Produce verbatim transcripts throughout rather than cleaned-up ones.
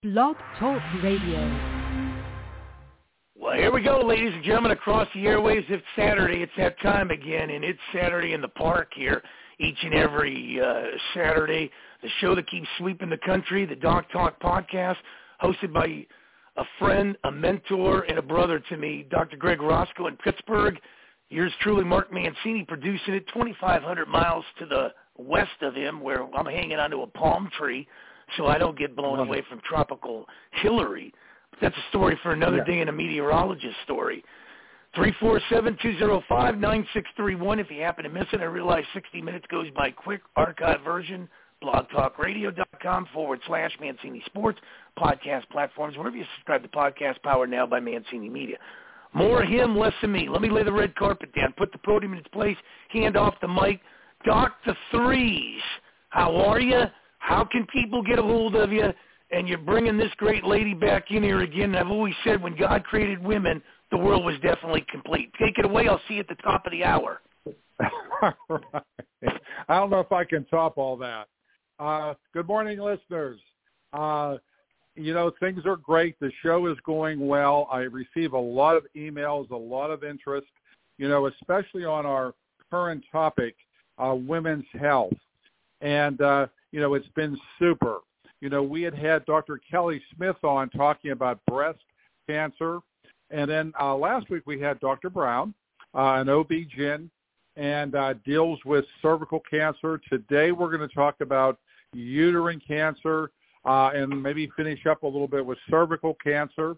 Blog Talk Radio. Well, here we go, ladies and gentlemen, across the airwaves. It's Saturday. It's that time again, and it's Saturday in the Park here each and every uh, Saturday. The show that keeps sweeping the country, the Doc Talk podcast, hosted by a friend, a mentor, and a brother to me, Doctor Greg Roscoe in Pittsburgh. Yours truly, Mark Mancini, producing it twenty-five hundred miles to the west of him, where I'm hanging onto a palm tree so I don't get blown away from tropical Hillary. But that's a story for another yeah. day and a meteorologist story. three four seven, two zero five, nine six three one. If you happen to miss it, I realize sixty minutes goes by quick. Archive version, blogtalkradio.com forward slash Mancini Sports, podcast platforms, wherever you subscribe to Podcast Power Now by Mancini Media. More of him, less of me. Let me lay the red carpet down, put the podium in its place, hand off the mic. Doc the Threes, how are you? How can people get a hold of you? And you're bringing this great lady back in here again. And I've always said when God created women, the world was definitely complete. Take it away. I'll see you at the top of the hour. Right. I don't know if I can top all that. Uh, good morning, listeners. Uh, you know, things are great. The show is going well. I receive a lot of emails, a lot of interest, you know, especially on our current topic, uh, women's health. And, uh, you know, it's been super. You know, we had had Doctor Kelly Smith on talking about breast cancer. And then uh, last week we had Doctor Brown, uh, an O B G Y N, and uh, deals with cervical cancer. Today we're going to talk about uterine cancer uh, and maybe finish up a little bit with cervical cancer.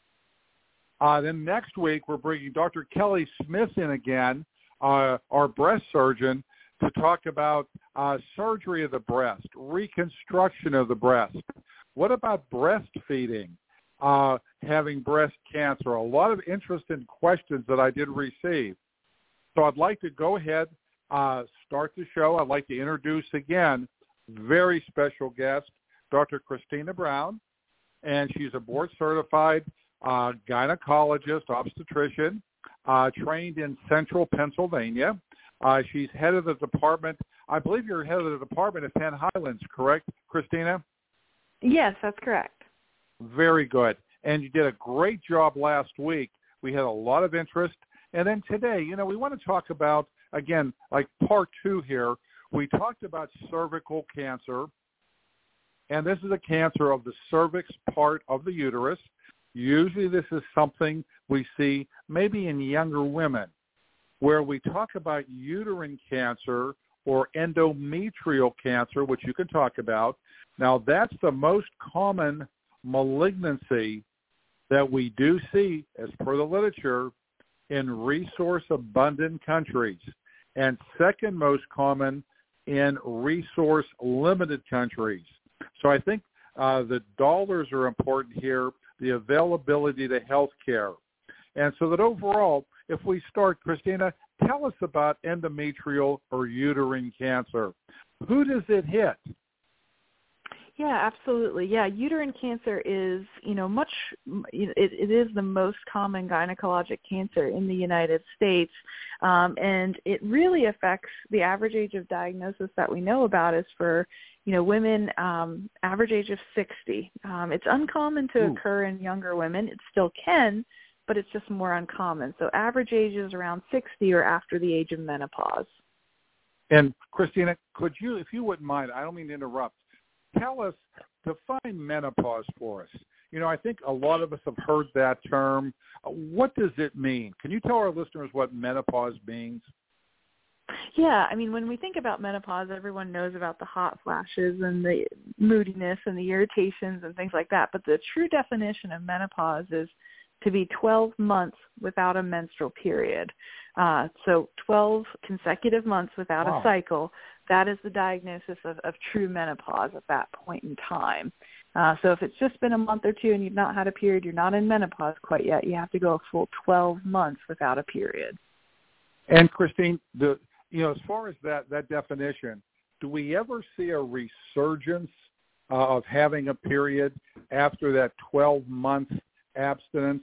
Uh, then next week we're bringing Doctor Kelly Smith in again, uh, our breast surgeon, to talk about uh, surgery of the breast, reconstruction of the breast. What about breastfeeding, uh, having breast cancer? A lot of interesting questions that I did receive. So I'd like to go ahead, uh, start the show. I'd like to introduce again very special guest, Doctor Christina Brown, and she's a board-certified uh, gynecologist, obstetrician, uh, trained in Central Pennsylvania. Uh, she's head of the department. I believe you're head of the department at Penn Highlands, correct, Christina? Yes, that's correct. Very good. And you did a great job last week. We had a lot of interest. And then today, you know, we want to talk about, again, like part two here, we talked about cervical cancer. And this is a cancer of the cervix part of the uterus. Usually this is something we see maybe in younger women, where we talk about uterine cancer or endometrial cancer, which you can talk about. Now, that's the most common malignancy that we do see, as per the literature, in resource-abundant countries, and second most common in resource-limited countries. So I think uh, the dollars are important here, the availability to health care. And so that overall, if we start, Christina, tell us about endometrial or uterine cancer. Who does it hit? Yeah, absolutely. Yeah, uterine cancer is, you know, much, it, it is the most common gynecologic cancer in the United States, um, and it really affects the average age of diagnosis that we know about is for, you know, women, um, average age of sixty. Um, it's uncommon to Ooh. occur in younger women. It still can, but it's just more uncommon. So average age is around sixty or after the age of menopause. And Christina, could you, if you wouldn't mind, I don't mean to interrupt, tell us, define menopause for us. You know, I think a lot of us have heard that term. What does it mean? Can you tell our listeners what menopause means? Yeah, I mean, when we think about menopause, everyone knows about the hot flashes and the moodiness and the irritations and things like that. But the true definition of menopause is to be twelve months without a menstrual period. Uh, so twelve consecutive months without wow. a cycle, that is the diagnosis of, of true menopause at that point in time. Uh, so if it's just been a month or two and you've not had a period, you're not in menopause quite yet. You have to go a full twelve months without a period. And Christine, the, you know, as far as that, that definition, do we ever see a resurgence uh, of having a period after that twelve-month abstinence?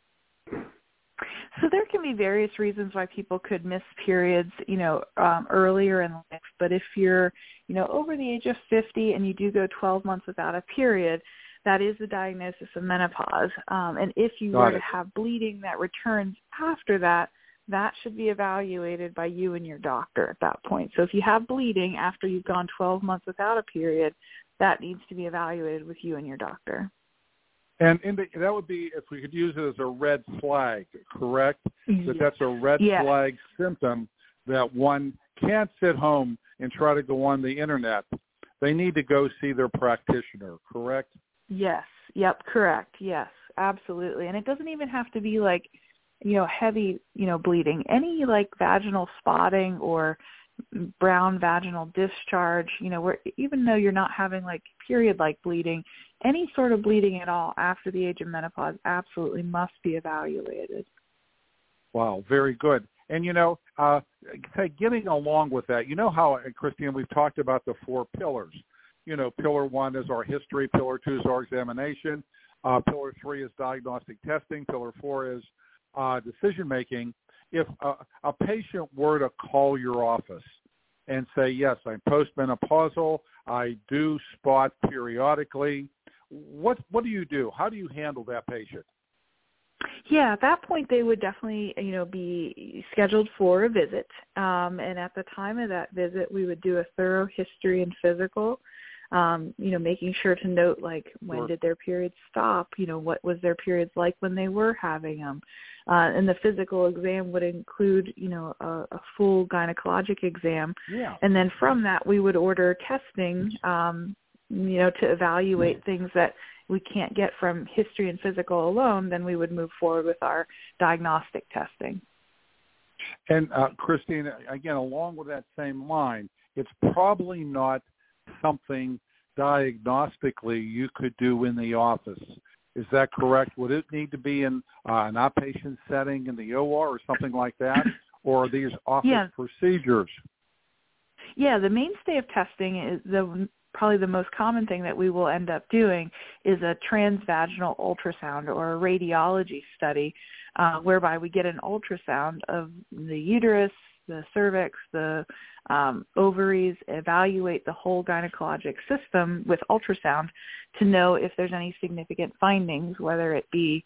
So there can be various reasons why people could miss periods, you know, um, earlier in life. But if you're, you know, over the age of fifty and you do go twelve months without a period, that is the diagnosis of menopause. Um, and if you Got were it. to have bleeding that returns after that, that should be evaluated by you and your doctor at that point. So if you have bleeding after you've gone twelve months without a period, that needs to be evaluated with you and your doctor. And in the, that would be, if we could use it as a red flag, correct? That that's a red Yeah. flag symptom that one can't sit home and try to go on the internet. They need to go see their practitioner, correct? Yes. Yep. Correct. Yes. Absolutely. And it doesn't even have to be like, you know, heavy, you know, bleeding. Any like vaginal spotting or brown vaginal discharge, you know, where even though you're not having like period-like bleeding, any sort of bleeding at all after the age of menopause absolutely must be evaluated. Wow, very good. And, you know, uh, getting along with that, you know how, Christine, we've talked about the four pillars. You know, pillar one is our history, pillar two is our examination, uh, pillar three is diagnostic testing, pillar four is uh, decision-making. If a, a patient were to call your office and say, yes, I'm postmenopausal, I do spot periodically, what what do you do? How do you handle that patient? Yeah, at that point they would definitely, you know, be scheduled for a visit. Um, and at the time of that visit, we would do a thorough history and physical, um, you know, making sure to note, like, when Sure. did their periods stop? You know, what was their periods like when they were having them? Uh, and the physical exam would include, you know, a, a full gynecologic exam. Yeah. And then from that, we would order testing, um, you know, to evaluate things that we can't get from history and physical alone. Then we would move forward with our diagnostic testing. And, uh, Christine, again, along with that same line, it's probably not something diagnostically you could do in the office. Is that correct? Would it need to be in uh, an outpatient setting in the O R or something like that? Or are these office Yeah. procedures? Yeah, the mainstay of testing is the probably the most common thing that we will end up doing is a transvaginal ultrasound or a radiology study, uh, whereby we get an ultrasound of the uterus, the cervix, the um, ovaries, evaluate the whole gynecologic system with ultrasound to know if there's any significant findings, whether it be,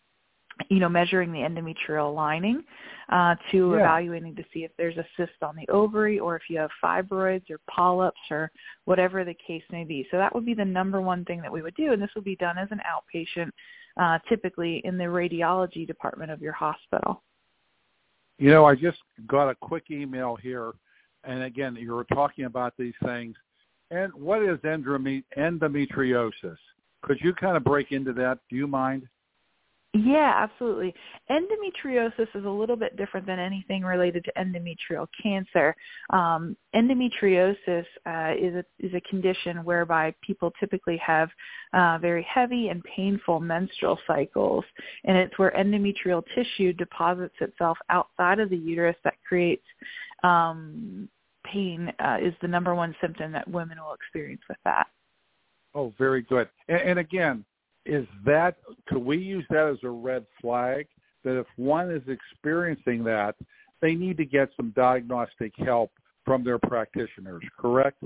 you know, measuring the endometrial lining, uh, to Yeah. evaluating to see if there's a cyst on the ovary or if you have fibroids or polyps or whatever the case may be. So that would be the number one thing that we would do, and this would be done as an outpatient, uh, typically in the radiology department of your hospital. You know, I just got a quick email here, and again, you were talking about these things. And what is endome- endometriosis? Could you kind of break into that? Do you mind? Yeah, absolutely. Endometriosis is a little bit different than anything related to endometrial cancer. Um, endometriosis uh, is a is a condition whereby people typically have uh, very heavy and painful menstrual cycles, and it's where endometrial tissue deposits itself outside of the uterus that creates um, pain. Uh, is the number one symptom that women will experience with that. Oh, very good. And, and again, is that, could we use that as a red flag that if one is experiencing that, they need to get some diagnostic help from their practitioners, correct?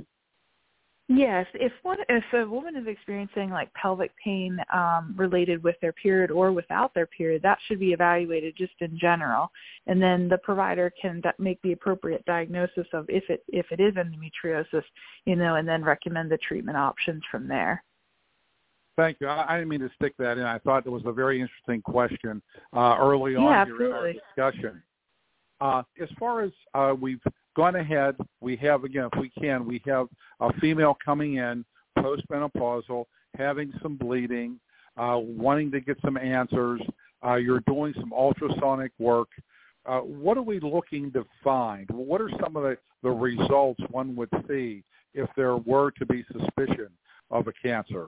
Yes, if one if a woman is experiencing like pelvic pain um, related with their period or without their period, that should be evaluated just in general, and then the provider can d- make the appropriate diagnosis of if it if it is endometriosis, you know, and then recommend the treatment options from there. Thank you. I, I didn't mean to stick that in. I thought it was a very interesting question uh, early on Yeah, here in our absolutely. discussion. Uh, as far as uh, we've gone ahead, we have, again, if we can, we have a female coming in, postmenopausal, having some bleeding, uh, wanting to get some answers. Uh, you're doing some ultrasonic work. Uh, what are we looking to find? What are some of the, the results one would see if there were to be suspicion of a cancer?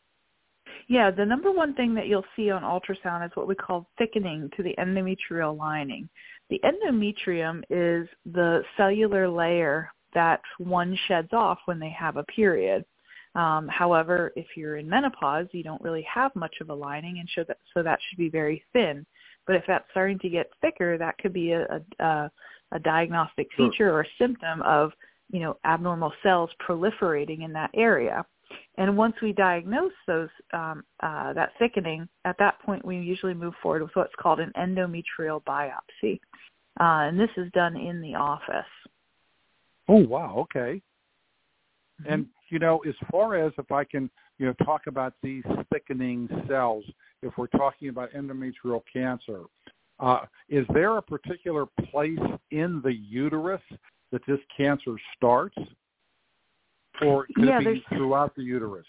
Yeah, the number one thing that you'll see on ultrasound is what we call thickening to the endometrial lining. The endometrium is the cellular layer that one sheds off when they have a period. Um, however, if you're in menopause, you don't really have much of a lining, and so that, so that should be very thin. But if that's starting to get thicker, that could be a, a, a diagnostic feature or a symptom of, you know, abnormal cells proliferating in that area. And once we diagnose those um, uh, that thickening, at that point we usually move forward with what's called an endometrial biopsy, uh, and this is done in the office. Oh, wow, okay. Mm-hmm. And, you know, as far as if I can, you know, talk about these thickening cells, if we're talking about endometrial cancer, uh, is there a particular place in the uterus that this cancer starts? Or could yeah, it be throughout the uterus?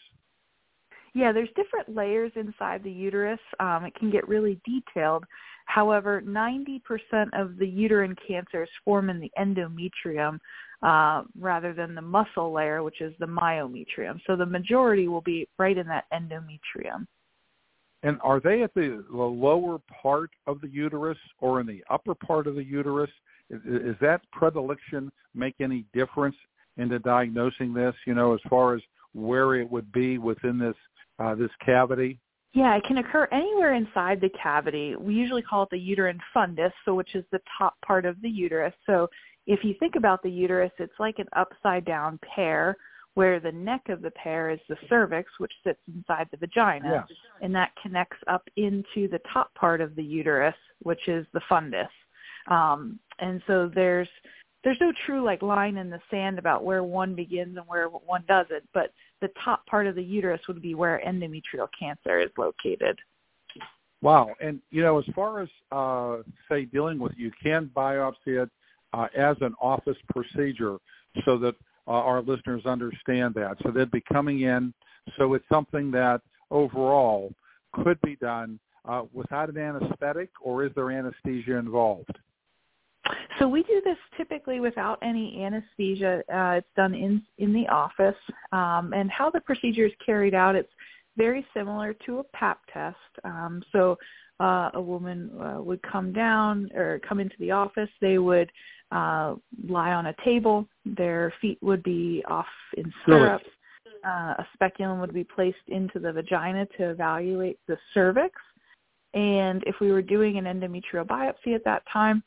Yeah, there's different layers inside the uterus. Um, it can get really detailed. However, ninety percent of the uterine cancers form in the endometrium uh, rather than the muscle layer, which is the myometrium. So the majority will be right in that endometrium. And are they at the, the lower part of the uterus or in the upper part of the uterus? Is, is that predilection make any difference into diagnosing this, you know, as far as where it would be within this uh, this cavity? Yeah, it can occur anywhere inside the cavity. We usually call it the uterine fundus, so which is the top part of the uterus. So if you think about the uterus, it's like an upside-down pear, where the neck of the pear is the cervix, which sits inside the vagina, Yeah. and that connects up into the top part of the uterus, which is the fundus. Um, and so there's there's no true like line in the sand about where one begins and where one doesn't, but the top part of the uterus would be where endometrial cancer is located. Wow. And, you know, as far as, uh, say, dealing with, you can biopsy it uh, as an office procedure so that uh, our listeners understand that. So they'd be coming in. So it's something that overall could be done uh, without an anesthetic, or is there anesthesia involved? So we do this typically without any anesthesia. Uh, it's done in in the office. Um, and how the procedure is carried out, it's very similar to a pap test. Um, so uh, a woman uh, would come down or come into the office. They would uh, lie on a table. Their feet would be off in stirrups. Uh, a speculum would be placed into the vagina to evaluate the cervix. And if we were doing an endometrial biopsy at that time,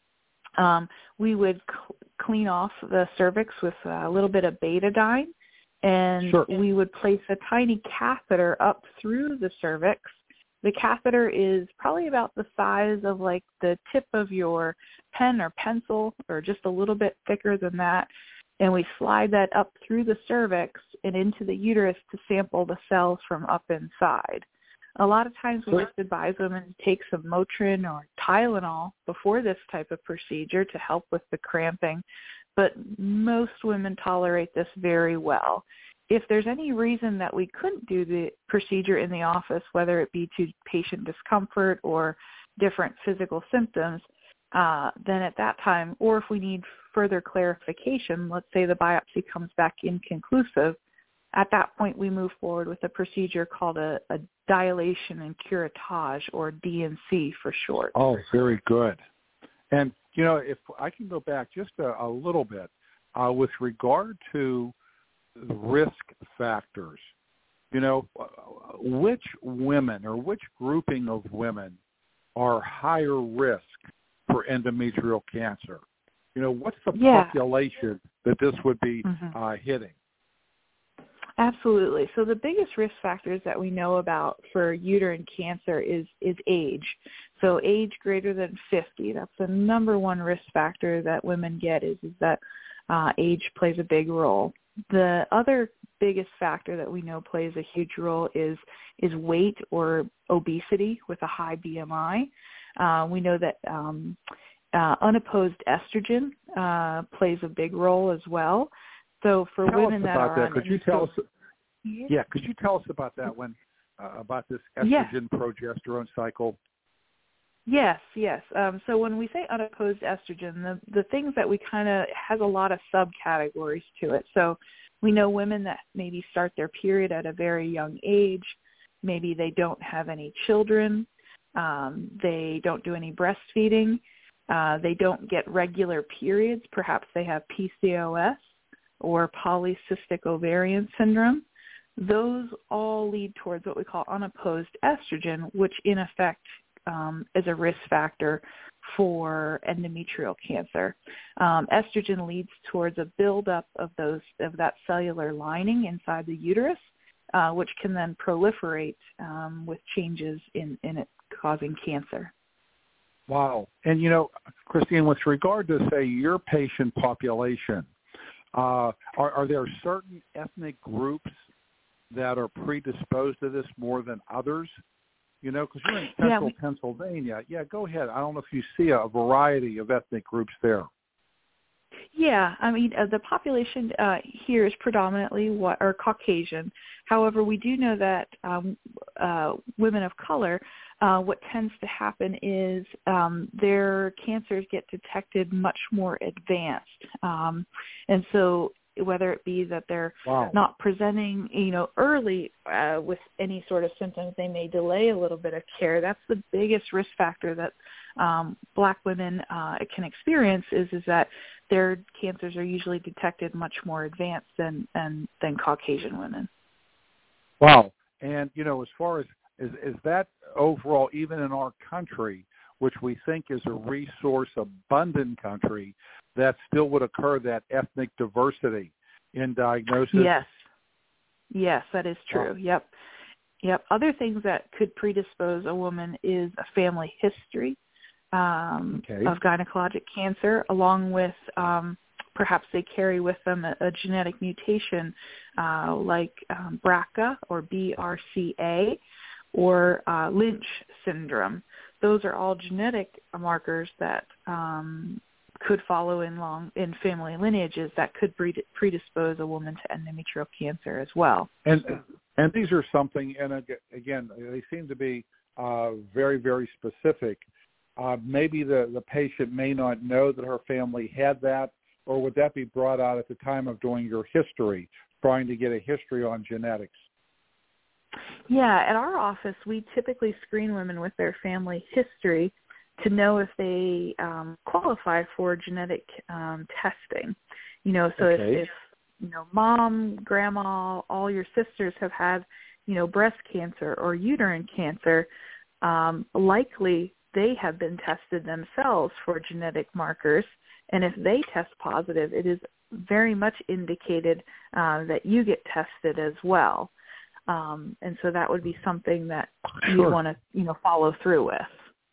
Um, we would cl- clean off the cervix with a little bit of betadine, and Sure. we would place a tiny catheter up through the cervix. The catheter is probably about the size of like the tip of your pen or pencil, or just a little bit thicker than that, and we slide that up through the cervix and into the uterus to sample the cells from up inside. A lot of times we just advise women to take some Motrin or Tylenol before this type of procedure to help with the cramping, but most women tolerate this very well. If there's any reason that we couldn't do the procedure in the office, whether it be to patient discomfort or different physical symptoms, uh, then at that time, or if we need further clarification, let's say the biopsy comes back inconclusive, at that point, we move forward with a procedure called a, a dilation and curettage, or D and C for short. Oh, very good. And, you know, if I can go back just a, a little bit, uh, with regard to the risk factors, you know, which women or which grouping of women are higher risk for endometrial cancer? You know, what's the yeah. population that this would be mm-hmm. uh, hitting? Absolutely. So the biggest risk factors that we know about for uterine cancer is, is age. So age greater than fifty, that's the number one risk factor that women get, is, is that uh, age plays a big role. The other biggest factor that we know plays a huge role is, is weight or obesity with a high B M I. Uh, we know that um, uh, unopposed estrogen uh, plays a big role as well. So for tell women us that about are that. on Could you tell us? Yeah, could you tell us about that when uh, about this estrogen yeah. progesterone cycle? Yes, yes. Um, so when we say unopposed estrogen, the the things that we kind of has a lot of subcategories to it. So we know women that maybe start their period at a very young age. Maybe they don't have any children. Um, they don't do any breastfeeding. Uh, they don't get regular periods. Perhaps they have P C O S or polycystic ovarian syndrome. Those all lead towards what we call unopposed estrogen, which in effect um, is a risk factor for endometrial cancer. Um, estrogen leads towards a buildup of those of that cellular lining inside the uterus, uh, which can then proliferate um, with changes in, in it causing cancer. Wow. And, you know, Christine, with regard to, say, your patient population, uh, are, are there certain ethnic groups that are predisposed to this more than others? You know, because you're in central yeah, we, Pennsylvania. Yeah, go ahead. I don't know if you see a variety of ethnic groups there. Yeah, I mean, uh, the population uh, here is predominantly what, or Caucasian. However, we do know that um, uh, women of color, uh, what tends to happen is um, their cancers get detected much more advanced. Um, and so whether it be that they're wow. not presenting, you know, early uh, with any sort of symptoms, they may delay a little bit of care. That's the biggest risk factor that um, Black women uh, can experience is, is that their cancers are usually detected much more advanced than, than, than Caucasian women. Wow. And, you know, as far as, is, is that overall, even in our country, which we think is a resource-abundant country, that still would occur, that ethnic diversity in diagnosis? Yes. Yes, that is true. Wow. Yep. Yep. Other things that could predispose a woman is a family history um, okay. of gynecologic cancer, along with um, perhaps they carry with them a, a genetic mutation uh, like um, B R C A or B R C A or uh, Lynch syndrome. Those are all genetic markers that um, could follow in long in family lineages that could predispose a woman to endometrial cancer as well. And and these are something, and again, they seem to be uh, very, very specific. Uh, maybe the, the patient may not know that her family had that, or would that be brought out at the time of doing your history, trying to get a history on genetics? Yeah, at our office, we typically screen women with their family history to know if they um, qualify for genetic um, testing. You know, so okay. if, if, you know, mom, grandma, all your sisters have had, you know, breast cancer or uterine cancer, um, likely they have been tested themselves for genetic markers. And if they test positive, it is very much indicated uh, that you get tested as well. Um, and so that would be something that you sure. want to, you know, follow through with.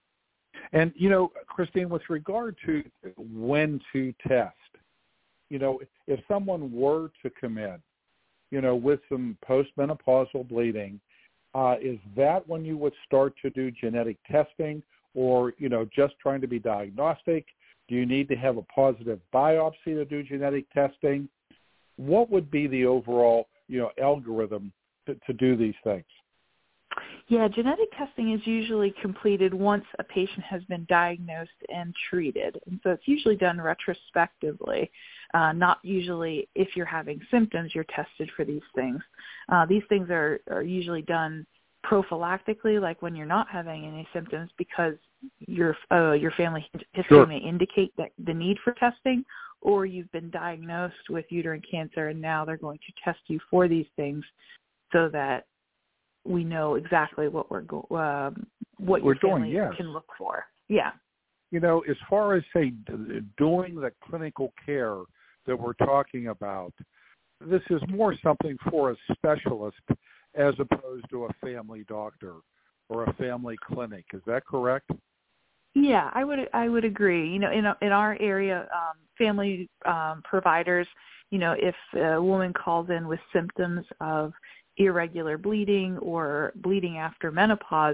And, you know, Christine, with regard to when to test, you know, if someone were to come in, you know, with some postmenopausal bleeding, uh, is that when you would start to do genetic testing or, you know, just trying to be diagnostic? Do you need to have a positive biopsy to do genetic testing? What would be the overall, you know, algorithm to, to do these things? Yeah, genetic testing is usually completed once a patient has been diagnosed and treated. And so it's usually done retrospectively, uh, not usually if you're having symptoms, you're tested for these things. Uh, these things are, are usually done prophylactically, like when you're not having any symptoms, because your uh, your family history sure. may indicate that the need for testing, or you've been diagnosed with uterine cancer and now they're going to test you for these things so that we know exactly what we're go- um, what we're your family doing, yes. can look for. Yeah. You know, as far as, say, doing the clinical care that we're talking about, this is more something for a specialist as opposed to a family doctor or a family clinic. Is that correct? Yeah, I would I would agree. You know, in in our area, um, family um, providers, you know, if a woman calls in with symptoms of irregular bleeding or bleeding after menopause,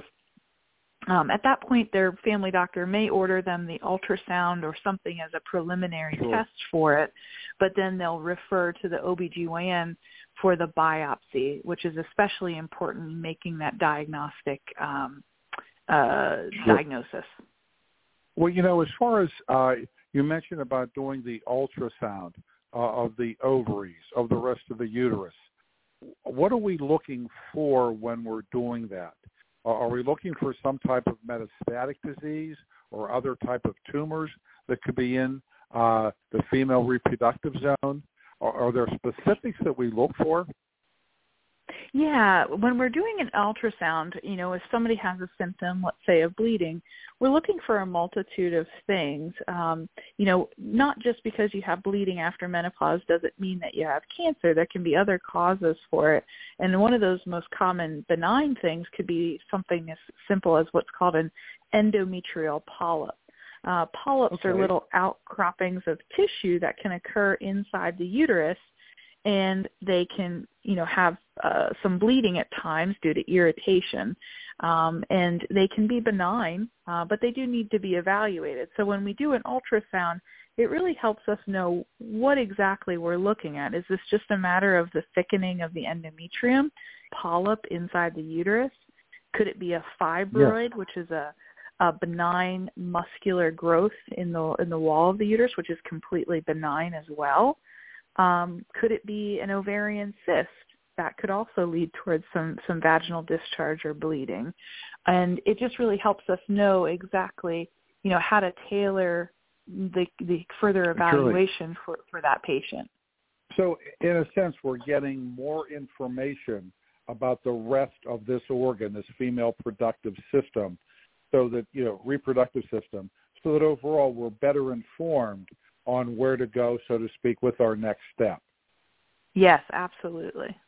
um, at that point their family doctor may order them the ultrasound or something as a preliminary sure. test for it, but then they'll refer to the O B G Y N for the biopsy, which is especially important in making that diagnostic um, uh, sure. diagnosis. Well, you know, as far as uh, you mentioned about doing the ultrasound uh, of the ovaries, of the rest of the uterus, what are we looking for when we're doing that? Uh, are we looking for some type of metastatic disease or other type of tumors that could be in uh, the female reproductive zone? Are, are there specifics that we look for? Yeah, when we're doing an ultrasound, you know, if somebody has a symptom, let's say of bleeding, we're looking for a multitude of things. Um, you know, not just because you have bleeding after menopause doesn't mean that you have cancer. There can be other causes for it. And one of those most common benign things could be something as simple as what's called an endometrial polyp. Uh, polyps Okay. are little outcroppings of tissue that can occur inside the uterus, and they can, you know, have uh, some bleeding at times due to irritation. Um, and they can be benign, uh, but they do need to be evaluated. So when we do an ultrasound, it really helps us know what exactly we're looking at. Is this just a matter of the thickening of the endometrium, polyp inside the uterus? Could it be a fibroid, Yes. which is a, a benign muscular growth in the in the wall of the uterus, which is completely benign as well? Um, could it be an ovarian cyst? That could also lead towards some, some vaginal discharge or bleeding. And it just really helps us know exactly, you know, how to tailor the, the further evaluation for, for that patient. So in a sense, we're getting more information about the rest of this organ, this female productive system, so that, you know, reproductive system, so that overall we're better informed on where to go, so to speak, with our next step. Yes, absolutely.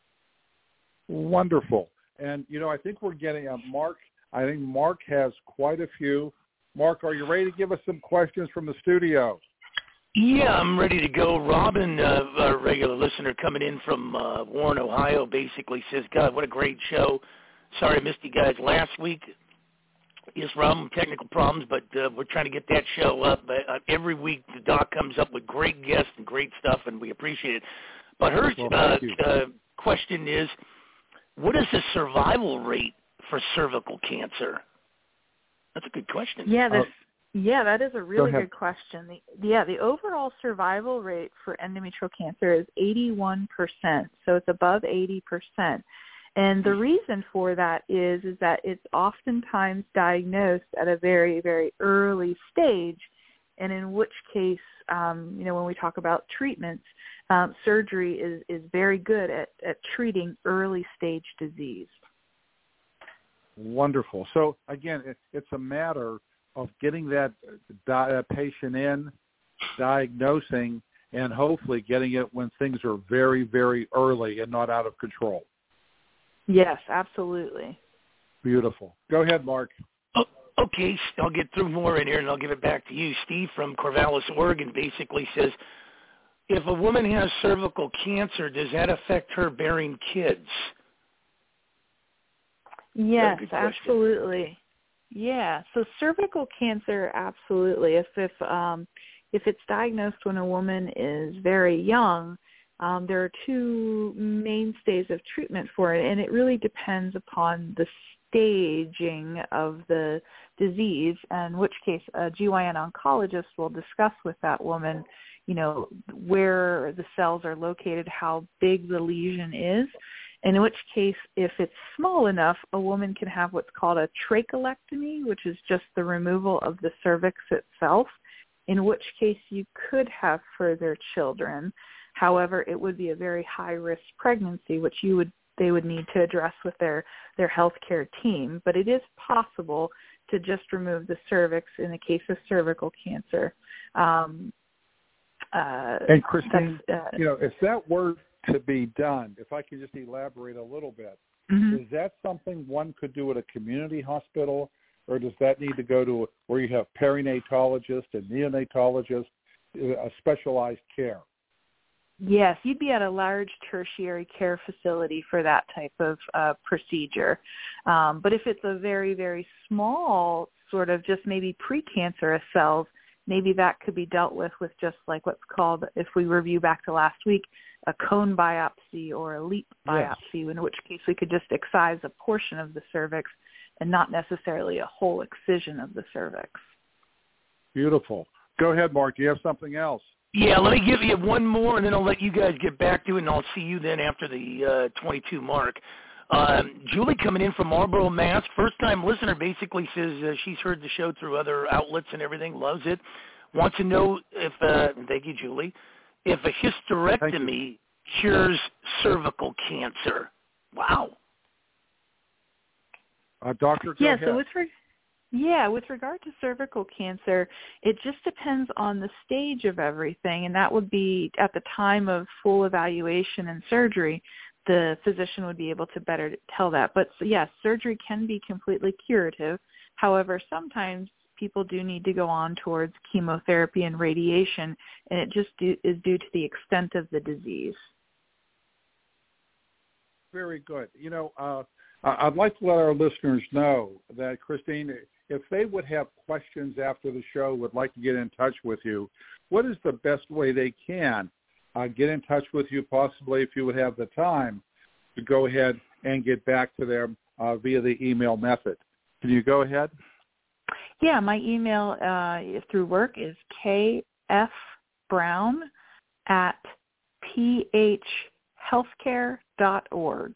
Wonderful. And, you know, I think we're getting uh, Mark. I think Mark has quite a few. Mark, are you ready to give us some questions from the studio? Yeah, I'm ready to go. Robin, uh, a regular listener coming in from uh, Warren, Ohio, basically says, God, what a great show. Sorry I missed you guys last week. Yes, Robin, technical problems, but uh, we're trying to get that show up. But, uh, every week the doc comes up with great guests and great stuff, and we appreciate it. But her Well, uh, thank you. uh, question is, what is the survival rate for cervical cancer? That's a good question. Yeah, this, Uh, yeah, that is a really ahead. good question. The, yeah, the overall survival rate for endometrial cancer is eighty-one percent, so it's above eighty percent. And the reason for that is is that it's oftentimes diagnosed at a very, very early stage, and in which case, um, you know, when we talk about treatments, um, surgery is, is very good at, at treating early stage disease. Wonderful. So, again, it, it's a matter of getting that di- uh, patient in, diagnosing, and hopefully getting it when things are very, very early and not out of control. Yes, absolutely. Beautiful. Go ahead, Mark. Oh, okay, I'll get through more in here, and I'll give it back to you. Steve from Corvallis, Oregon, basically says, if a woman has cervical cancer, does that affect her bearing kids? Yes, Good question. absolutely. Yeah. So cervical cancer, absolutely. If if um, if it's diagnosed when a woman is very young, um, there are two mainstays of treatment for it, and it really depends upon the staging of the disease. In which case, a G Y N oncologist will discuss with that woman, you know, where the cells are located, how big the lesion is. In which case, if it's small enough, a woman can have what's called a trachelectomy, which is just the removal of the cervix itself, in which case you could have further children. However, it would be a very high-risk pregnancy, which you would they would need to address with their, their healthcare team. But it is possible to just remove the cervix in the case of cervical cancer. Um, uh, And Christine, uh, you know, if that were to be done, if I could just elaborate a little bit, mm-hmm. is that something one could do at a community hospital, or does that need to go to where you have perinatologists and neonatologists, a specialized care? Yes, you'd be at a large tertiary care facility for that type of uh, procedure. Um, but if it's a very, very small sort of just maybe precancerous cells, maybe that could be dealt with with just like what's called, if we review back to last week, a cone biopsy or a leap biopsy, yes. In which case we could just excise a portion of the cervix and not necessarily a whole excision of the cervix. Beautiful. Go ahead, Mark. Do you have something else? Yeah, let me give you one more, and then I'll let you guys get back to it, and I'll see you then after the uh, twenty-two mark. Um, Julie coming in from Marlboro, Mass. First-time listener basically says uh, she's heard the show through other outlets and everything, loves it. Wants to know if, uh, thank you, Julie, if a hysterectomy cures cervical cancer. Wow. Uh, doctor, go yeah, ahead. so with re- yeah, with regard to cervical cancer, it just depends on the stage of everything, and that would be at the time of full evaluation and surgery. The physician would be able to better tell that. But yes, surgery can be completely curative. However, sometimes people do need to go on towards chemotherapy and radiation, and it just do, is due to the extent of the disease. Very good. You know, uh, I'd like to let our listeners know that, Christine, if they would have questions after the show, would like to get in touch with you, what is the best way they can uh, get in touch with you, possibly if you would have the time to go ahead and get back to them uh, via the email method? Can you go ahead? Yeah, my email uh, through work is kfbrown at phhealthcare dot org.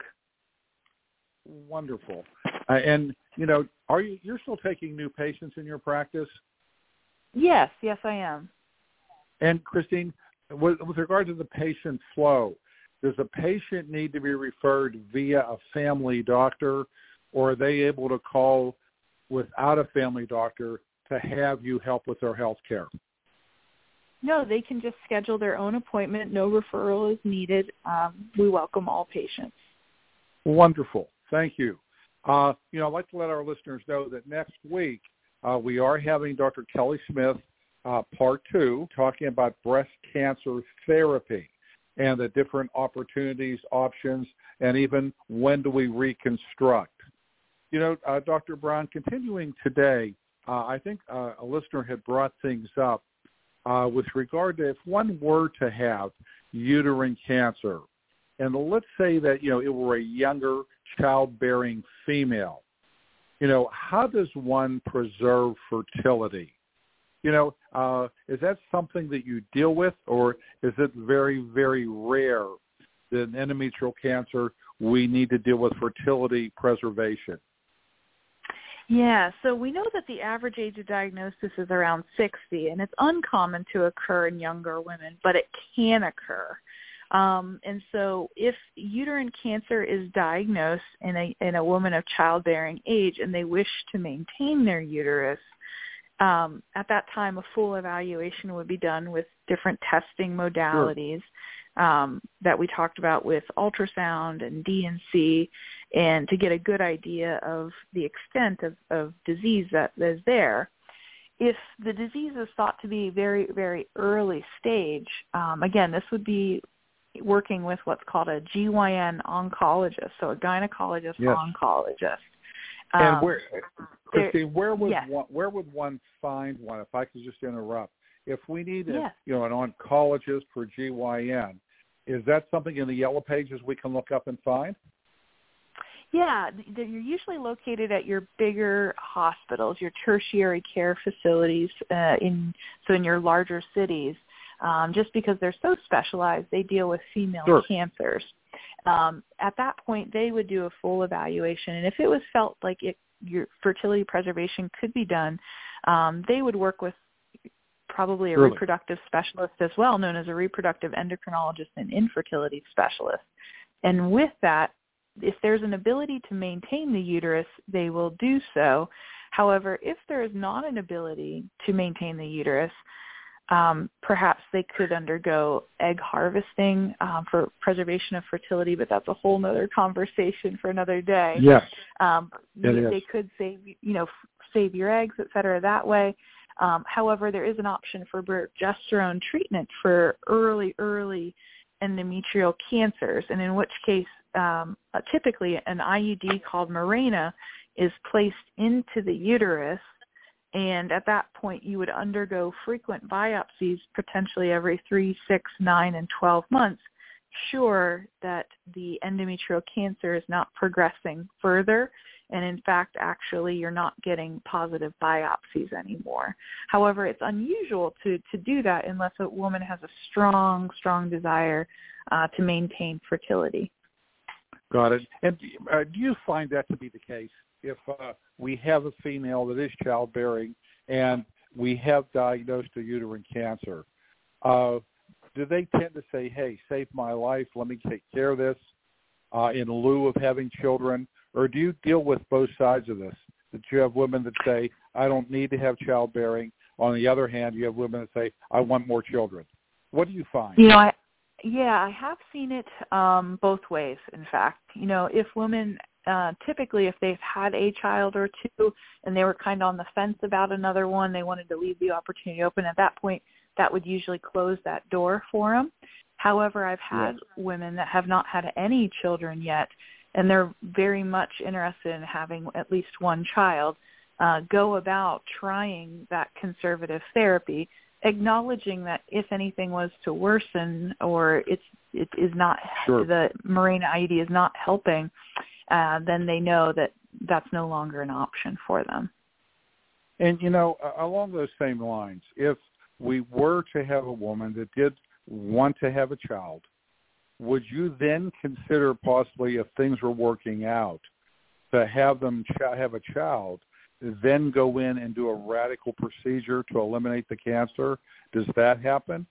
Wonderful. Uh, and, you know, are you, you're still taking new patients in your practice? Yes, yes, I am. And, Christine, with, with regard to the patient flow, does a patient need to be referred via a family doctor, or are they able to call without a family doctor to have you help with their health care? No, they can just schedule their own appointment. No referral is needed. Um, we welcome all patients. Wonderful. Thank you. Uh, you know, I'd like to let our listeners know that next week uh, we are having Doctor Kelly Smith, uh, part two, talking about breast cancer therapy and the different opportunities, options, and even when do we reconstruct. You know, uh, Doctor Brown, continuing today, uh, I think uh, a listener had brought things up uh, with regard to if one were to have uterine cancer, and let's say that, you know, it were a younger childbearing female, you know, how does one preserve fertility? You know, uh, is that something that you deal with, or is it very, very rare that in endometrial cancer we need to deal with fertility preservation? Yeah, so we know that the average age of diagnosis is around sixty, and it's uncommon to occur in younger women, but it can occur. Um, and so if uterine cancer is diagnosed in a, in a woman of childbearing age and they wish to maintain their uterus, um, at that time a full evaluation would be done with different testing modalities. Sure. um, that we talked about with ultrasound and D and C, and to get a good idea of the extent of, of disease that is there. If the disease is thought to be very, very early stage, um, again, this would be working with what's called a G Y N oncologist, so a gynecologist yes. oncologist. And um, where, Christine, where would yes. one, where would one find one? If I could just interrupt, if we need, a, yes. you know, an oncologist for G Y N, is that something in the Yellow Pages we can look up and find? Yeah, you're usually located at your bigger hospitals, your tertiary care facilities, uh, in so in your larger cities. Um, just because they're so specialized, they deal with female sure. cancers. Um, at that point, they would do a full evaluation, and if it was felt like it, your fertility preservation could be done, um, they would work with probably a really? reproductive specialist as well, known as a reproductive endocrinologist and infertility specialist. And with that, if there's an ability to maintain the uterus, they will do so. However, if there is not an ability to maintain the uterus, um, perhaps they could undergo egg harvesting um, for preservation of fertility, but that's a whole other conversation for another day. Yes, um, it they, is. they could save, you know, save your eggs, et cetera, that way. Um, however, there is an option for progesterone treatment for early, early endometrial cancers, and in which case, um, uh, typically an I U D called Mirena is placed into the uterus, and at that point you would undergo frequent biopsies, potentially every three, six, nine, and twelve months, sure that the endometrial cancer is not progressing further, and in fact, actually, you're not getting positive biopsies anymore. However, it's unusual to, to do that unless a woman has a strong, strong desire uh, to maintain fertility. Got it. And uh, do you find that to be the case? If uh, we have a female that is childbearing and we have diagnosed a uterine cancer, uh, do they tend to say, hey, save my life, let me take care of this? uh, in lieu of having children? Or do you deal with both sides of this? That you have women that say, I don't need to have childbearing. On the other hand, you have women that say, I want more children. What do you find? You know, I, yeah, I have seen it um, both ways, in fact. You know, if women, uh, typically if they've had a child or two and they were kind of on the fence about another one, they wanted to leave the opportunity open. At that point, that would usually close that door for them. However, I've had yes. women that have not had any children yet, and they're very much interested in having at least one child, uh, go about trying that conservative therapy, acknowledging that if anything was to worsen or it's, it is not, sure. the Mirena I U D is not helping, uh, then they know that that's no longer an option for them. And, you know, along those same lines, if we were to have a woman that did want to have a child, would you then consider possibly, if things were working out, to have them ch- have a child, then go in and do a radical procedure to eliminate the cancer? Does that happen?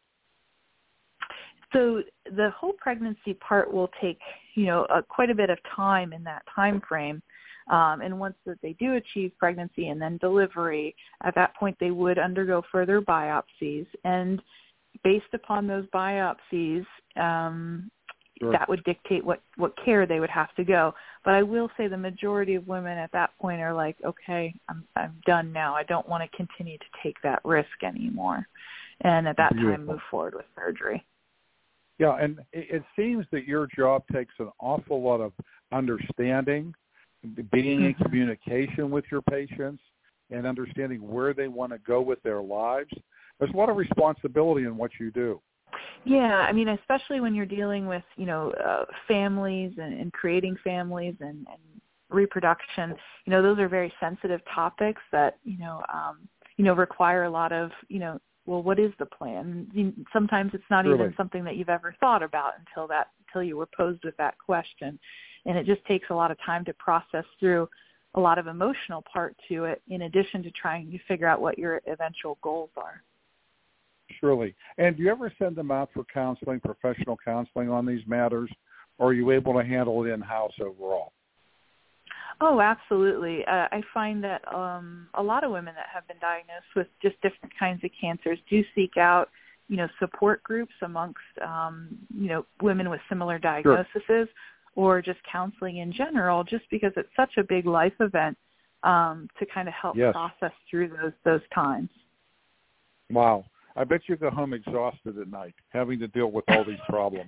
So the whole pregnancy part will take, you know, uh, quite a bit of time in that time frame. Um, and once that they do achieve pregnancy and then delivery, at that point they would undergo further biopsies. And based upon those biopsies, um, sure. that would dictate what, what care they would have to go. But I will say the majority of women at that point are like, okay, I'm, I'm done now. I don't want to continue to take that risk anymore. And at that Beautiful. time, move forward with surgery. Yeah, and it, it seems that your job takes an awful lot of understanding, being in Mm-hmm. communication with your patients, and understanding where they want to go with their lives. There's a lot of responsibility in what you do. Yeah, I mean, especially when you're dealing with, you know, uh, families and, and creating families and, and reproduction, you know, those are very sensitive topics that, you know, um, you know, require a lot of, you know, well, what is the plan? You, sometimes it's not really? even something that you've ever thought about until that, until you were posed with that question. And it just takes a lot of time to process through, a lot of emotional part to it, in addition to trying to figure out what your eventual goals are. Surely. And do you ever send them out for counseling, professional counseling on these matters, or are you able to handle it in-house overall? Oh, absolutely. Uh, I find that um, a lot of women that have been diagnosed with just different kinds of cancers do seek out, you know, support groups amongst, um, you know, women with similar diagnoses, sure. or just counseling in general, just because it's such a big life event um, to kind of help yes. process through those those times. Wow. I bet you go home exhausted at night, having to deal with all these problems.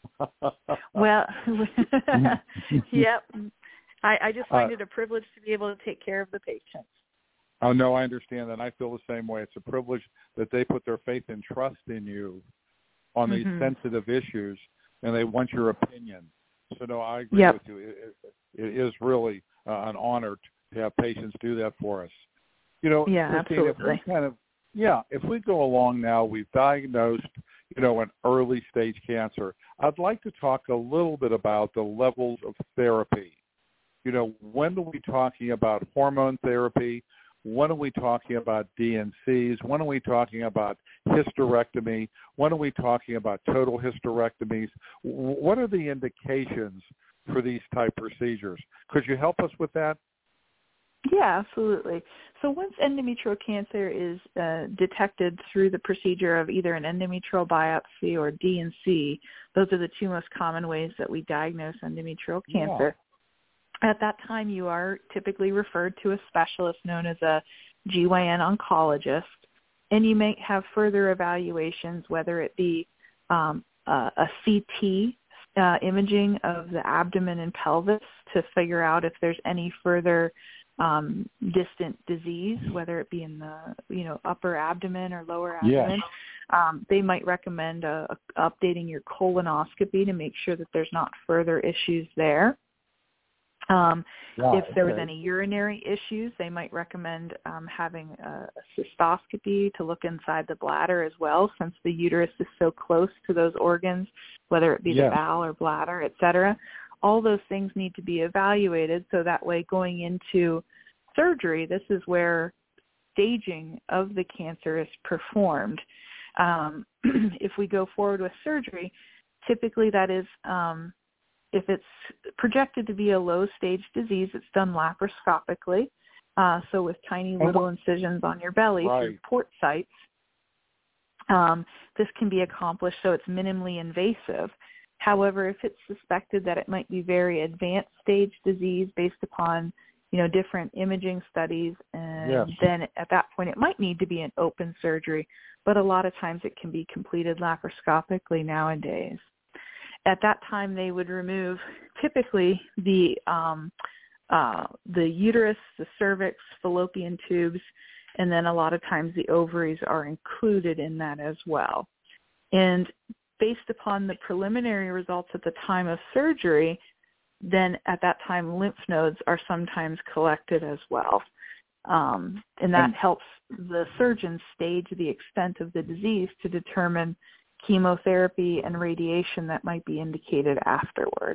Well, yep. I, I just find uh, it a privilege to be able to take care of the patients. Oh, no, I understand that. I feel the same way. It's a privilege that they put their faith and trust in you on these mm-hmm. sensitive issues, and they want your opinion. So, no, I agree yep. with you. It, it, it is really uh, an honor to have patients do that for us. You know, yeah, Christine, absolutely. if we kind of, yeah, if we go along now, we've diagnosed, you know, an early stage cancer. I'd like to talk a little bit about the levels of therapy. You know, when are we talking about hormone therapy? When are we talking about D N Cs? When are we talking about hysterectomy? When are we talking about total hysterectomies? What are the indications for these type procedures? Could you help us with that? Yeah, absolutely. So once endometrial cancer is uh, detected through the procedure of either an endometrial biopsy or D N C, those are the two most common ways that we diagnose endometrial cancer. Yeah. At that time, you are typically referred to a specialist known as a G Y N oncologist, and you may have further evaluations, whether it be um, uh, a C T uh, imaging of the abdomen and pelvis to figure out if there's any further um, distant disease, whether it be in the, you know, upper abdomen or lower abdomen. Yes. Um, they might recommend uh, updating your colonoscopy to make sure that there's not further issues there. Um, wow, if there was okay. any urinary issues, they might recommend um, having a, a cystoscopy to look inside the bladder as well, since the uterus is so close to those organs, whether it be yes. the bowel or bladder, et cetera. All those things need to be evaluated, so that way going into surgery, this is where staging of the cancer is performed. Um, if we go forward with surgery, typically that is um, if it's projected to be a low-stage disease, it's done laparoscopically, uh, so with tiny little incisions on your belly right. through port sites. Um, this can be accomplished so it's minimally invasive. However, if it's suspected that it might be very advanced stage disease based upon, you know, different imaging studies, and yes. then at that point it might need to be an open surgery, but a lot of times it can be completed laparoscopically nowadays. At that time, they would remove typically the um, uh, the uterus, the cervix, fallopian tubes, and then a lot of times the ovaries are included in that as well. And based upon the preliminary results at the time of surgery, then at that time lymph nodes are sometimes collected as well. Um, and that helps the surgeon stage the extent of the disease to determine chemotherapy and radiation that might be indicated afterwards.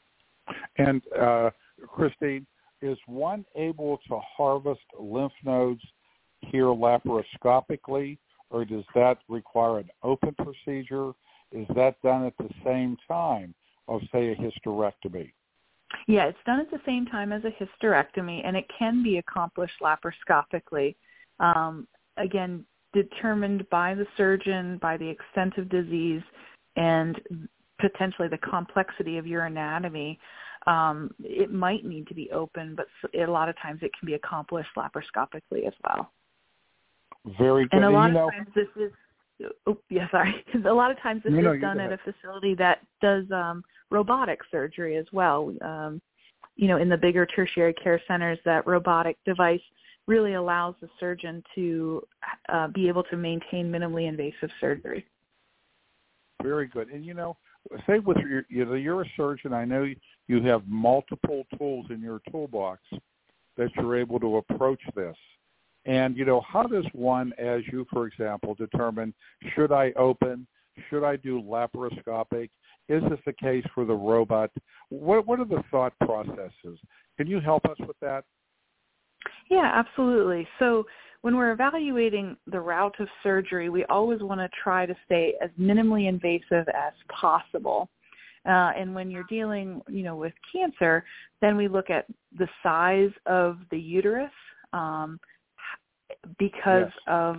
And uh, Christine, is one able to harvest lymph nodes here laparoscopically, or does that require an open procedure? Is that done at the same time of, say, a hysterectomy? Yeah, it's done at the same time as a hysterectomy, and it can be accomplished laparoscopically. Um, again, determined by the surgeon, by the extent of disease, and potentially the complexity of your anatomy. Um, it might need to be open, but a lot of times it can be accomplished laparoscopically as well. Very good. And a lot and, of know, times this is, oh, yeah, sorry. A lot of times this no, is done at a facility that does um, robotic surgery as well. Um, you know, in the bigger tertiary care centers, that robotic device really allows the surgeon to uh, be able to maintain minimally invasive surgery. Very good. And, you know, say with your, you know, you're a surgeon, I know you have multiple tools in your toolbox that you're able to approach this. And, you know, how does one, as you, for example, determine, should I open, should I do laparoscopic? Is this the case for the robot? What, what are the thought processes? Can you help us with that? Yeah, absolutely. So when we're evaluating the route of surgery, we always want to try to stay as minimally invasive as possible. Uh, and when you're dealing, you know, with cancer, then we look at the size of the uterus um, because yes. of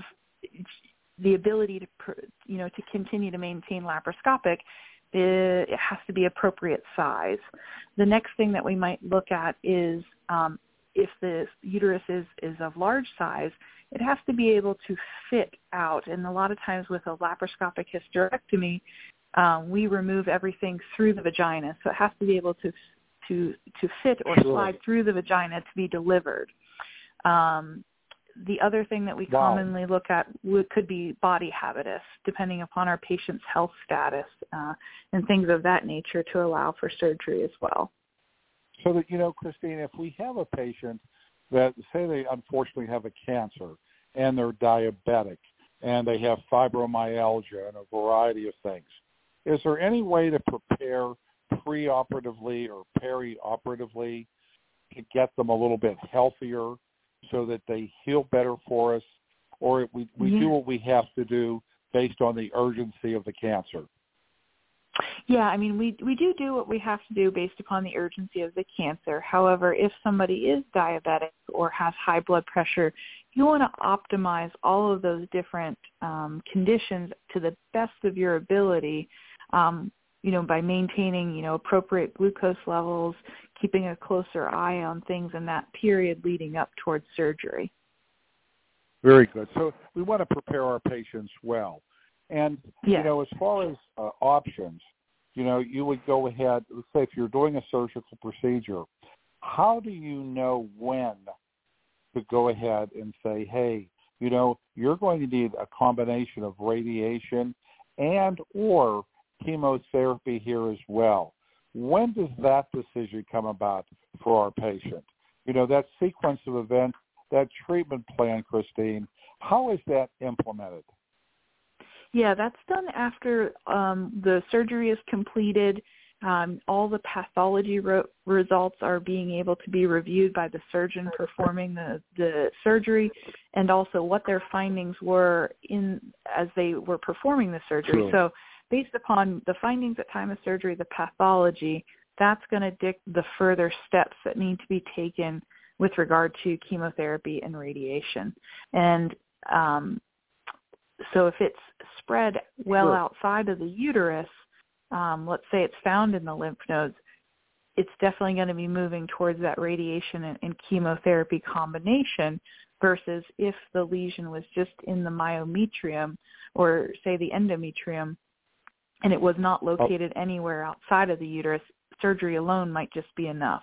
the ability to, you know, to continue to maintain laparoscopic. It has to be appropriate size. The next thing that we might look at is um, if the uterus is, is of large size, it has to be able to fit out. And a lot of times with a laparoscopic hysterectomy, um, we remove everything through the vagina. So it has to be able to to, to fit or sure. slide through the vagina to be delivered. Um, the other thing that we wow. commonly look at would, could be body habitus, depending upon our patient's health status uh, and things of that nature to allow for surgery as well. So that, you know, Christine, if we have a patient that, say they unfortunately have a cancer and they're diabetic and they have fibromyalgia and a variety of things, is there any way to prepare preoperatively or perioperatively to get them a little bit healthier so that they heal better for us, or we, we yeah. do what we have to do based on the urgency of the cancer? Yeah, I mean, we we do do what we have to do based upon the urgency of the cancer. However, if somebody is diabetic or has high blood pressure, you want to optimize all of those different um, conditions to the best of your ability, um, you know, by maintaining, you know, appropriate glucose levels, keeping a closer eye on things in that period leading up towards surgery. Very good. So we want to prepare our patients well. And, yes. you know, as far as uh, options, you know, you would go ahead, let's say if you're doing a surgical procedure, how do you know when to go ahead and say, hey, you know, you're going to need a combination of radiation and or chemotherapy here as well? When does that decision come about for our patient? You know, that sequence of events, that treatment plan, Christine, how is that implemented? Yeah, that's done after um, the surgery is completed. Um, all the pathology re- results are being able to be reviewed by the surgeon performing the, the surgery, and also what their findings were in as they were performing the surgery. Sure. So based upon the findings at time of surgery, the pathology, that's going to dictate the further steps that need to be taken with regard to chemotherapy and radiation. And um, so if it's spread well Sure. outside of the uterus, um, let's say it's found in the lymph nodes, it's definitely going to be moving towards that radiation and, and chemotherapy combination versus if the lesion was just in the myometrium or, say, the endometrium, and it was not located oh. anywhere outside of the uterus, surgery alone might just be enough.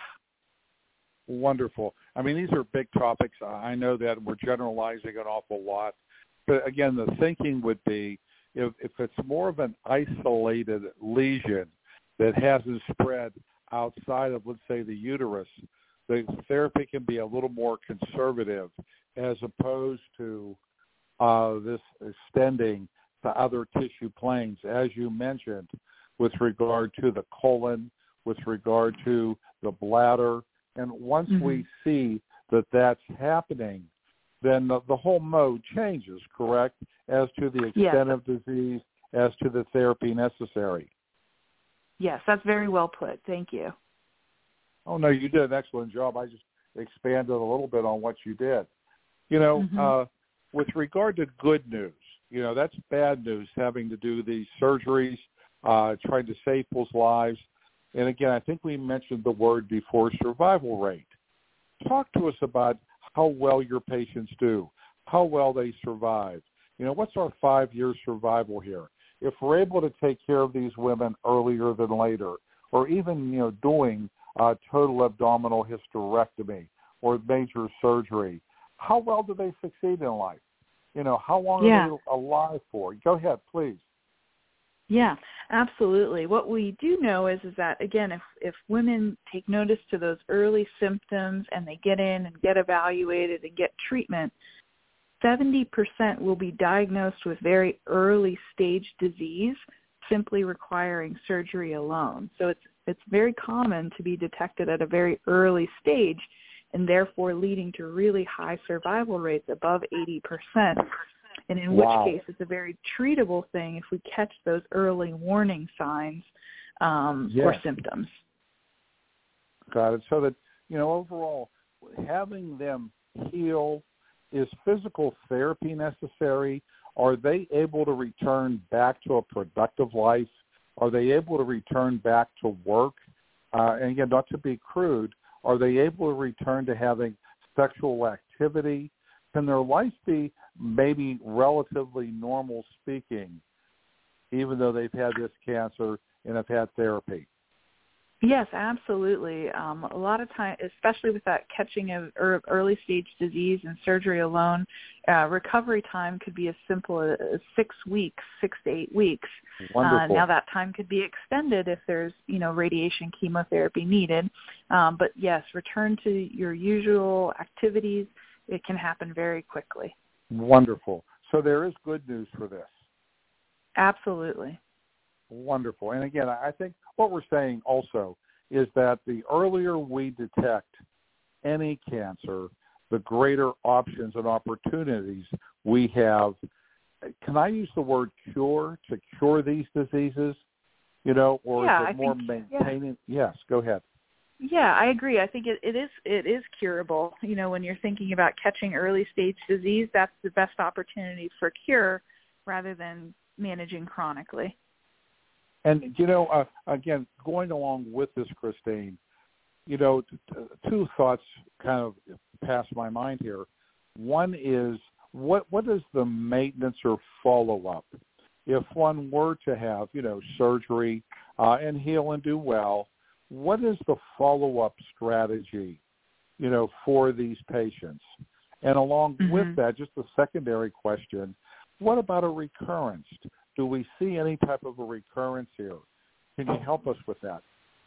Wonderful. I mean, these are big topics. I know that we're generalizing an awful lot. But, again, the thinking would be if, if it's more of an isolated lesion that hasn't spread outside of, let's say, the uterus, the therapy can be a little more conservative as opposed to uh, this extending to other tissue planes, as you mentioned, with regard to the colon, with regard to the bladder. And once mm-hmm. we see that that's happening, then the, the whole mode changes, correct, as to the extent yes. of disease, as to the therapy necessary. Yes, that's very well put. Thank you. Oh, no, you did an excellent job. I just expanded a little bit on what you did. You know, mm-hmm. uh, with regard to good news, you know, that's bad news, having to do these surgeries, uh, trying to save people's lives. And, again, I think we mentioned the word before, survival rate. Talk to us about how well your patients do, how well they survive. You know, what's our five-year survival here? If we're able to take care of these women earlier than later, or even, you know, doing uh, total abdominal hysterectomy or major surgery, how well do they succeed in life? You know, how long yeah. are they alive for? Go ahead, please. Yeah, absolutely. What we do know is, is that, again, if, if women take notice to those early symptoms and they get in and get evaluated and get treatment, seventy percent will be diagnosed with very early stage disease, simply requiring surgery alone. So it's it's very common to be detected at a very early stage and therefore leading to really high survival rates above eighty percent. And in wow. which case it's a very treatable thing if we catch those early warning signs um, yes. or symptoms. Got it. So that, you know, overall, having them heal, is physical therapy necessary? Are they able to return back to a productive life? Are they able to return back to work? Uh, and again, not to be crude, are they able to return to having sexual activity? Can their life be maybe relatively normal speaking, even though they've had this cancer and have had therapy? Yes, absolutely. Um, a lot of time, especially with that catching of early stage disease and surgery alone, uh, recovery time could be as simple as six weeks, six to eight weeks. Wonderful. Uh, now that time could be extended if there's, you know, radiation chemotherapy needed. Um, but yes, return to your usual activities. It can happen very quickly. Wonderful. So there is good news for this. Absolutely. Wonderful. And again, I think what we're saying also is that the earlier we detect any cancer, the greater options and opportunities we have. Can I use the word cure to cure these diseases? You know, or yeah, is it I more think, maintaining? Yeah. Yes, go ahead. Yeah, I agree. I think it, it is it is curable. You know, when you're thinking about catching early stage disease, that's the best opportunity for cure rather than managing chronically. And, you know, uh, again, going along with this, Christine, you know, t- t- two thoughts kind of pass my mind here. One is, what what is the maintenance or follow-up? If one were to have, you know, surgery uh, and heal and do well, what is the follow-up strategy, you know, for these patients? And along mm-hmm. with that, just a secondary question, what about a recurrence? Do we see any type of a recurrence here? Can you help us with that?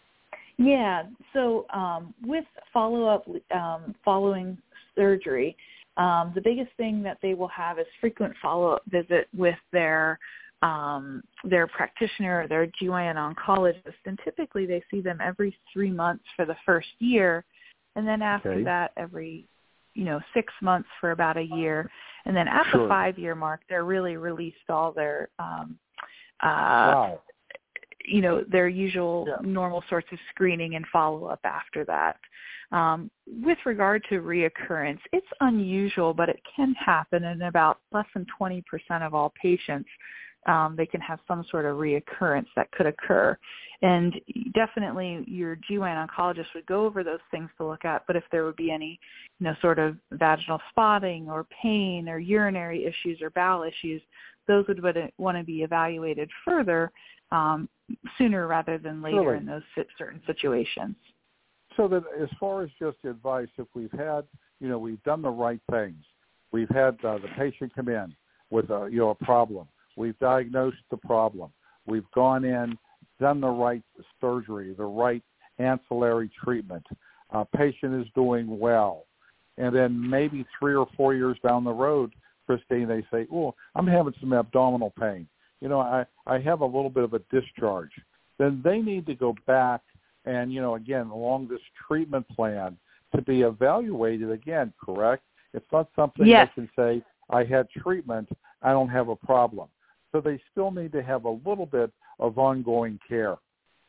Yeah. So um, with follow-up um, following surgery, um, the biggest thing that they will have is frequent follow-up visit with their um, their practitioner or their G Y N oncologist, and typically they see them every three months for the first year, and then after okay. that every you know six months for about a year, and then at sure. the five-year mark they're really released all their um, uh, wow. you know, their usual yeah. normal sorts of screening and follow-up after that. Um, with regard to reoccurrence, it's unusual, but it can happen in about less than twenty percent of all patients. Um, they can have some sort of reoccurrence that could occur. And definitely your G Y N oncologist would go over those things to look at, but if there would be any, you know, sort of vaginal spotting or pain or urinary issues or bowel issues, those would want to be evaluated further um, sooner rather than later Surely. in those certain situations. So that as far as just advice, if we've had, you know, we've done the right things, we've had uh, the patient come in with a, you know, a problem, we've diagnosed the problem, we've gone in, done the right surgery, the right ancillary treatment, uh, patient is doing well, and then maybe three or four years down the road, Christine, they say, oh, I'm having some abdominal pain. You know, I, I have a little bit of a discharge. Then they need to go back and, you know, again, along this treatment plan to be evaluated again, correct? It's not something yes. they can say, I had treatment, I don't have a problem. So they still need to have a little bit of ongoing care.